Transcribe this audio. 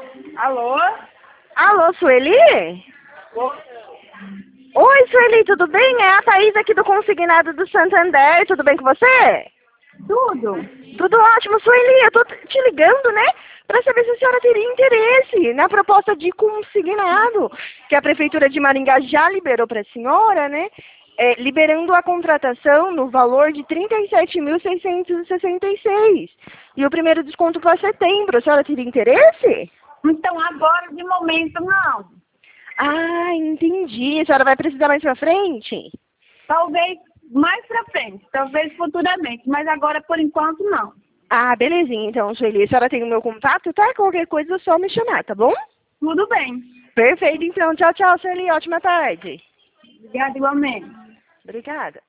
Alô? Alô, Sueli? Oi, Sueli, tudo bem? É a Thaís aqui do Consignado do Santander, tudo bem com você? Tudo? Tudo ótimo, Sueli, eu tô te ligando, né, para saber se a senhora teria interesse na proposta de consignado, que a Prefeitura de Maringá já liberou para a senhora, né, liberando a contratação no valor de R$ 37.666. E o primeiro desconto para setembro, a senhora teria interesse? Então, agora, de momento, não. Ah, entendi. A senhora vai precisar mais pra frente? Talvez mais pra frente, talvez futuramente, mas agora, por enquanto, não. Ah, belezinha. Então, Sueli, a senhora tem o meu contato, tá? Qualquer coisa é só me chamar, tá bom? Tudo bem. Perfeito, então. Tchau, tchau, Sueli. Ótima tarde. Obrigada igualmente. Obrigada.